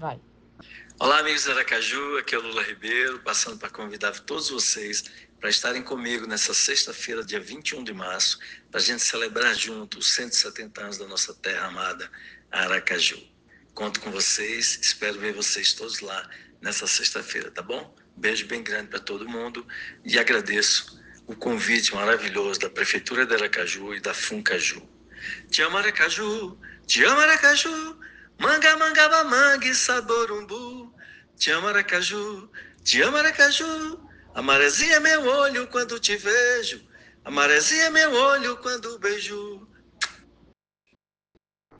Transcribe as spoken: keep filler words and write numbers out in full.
Vai. Olá, amigos de Aracaju, aqui é o Lula Ribeiro, passando para convidar todos vocês para estarem comigo nessa sexta-feira, dia vinte e um de março, para a gente celebrar junto os cento e setenta anos da nossa terra amada, Aracaju. Conto com vocês, espero ver vocês todos lá nessa sexta-feira, tá bom? Beijo bem grande para todo mundo e agradeço o convite maravilhoso da Prefeitura de Aracaju e da Funcaju. Te amo, Aracaju, te amo, Aracaju, manga, mangaba, mangue, sabor umbu. Te amo, Aracaju, te amo, Aracaju, a maresia é meu olho quando te vejo, a maresia é meu olho quando beijo.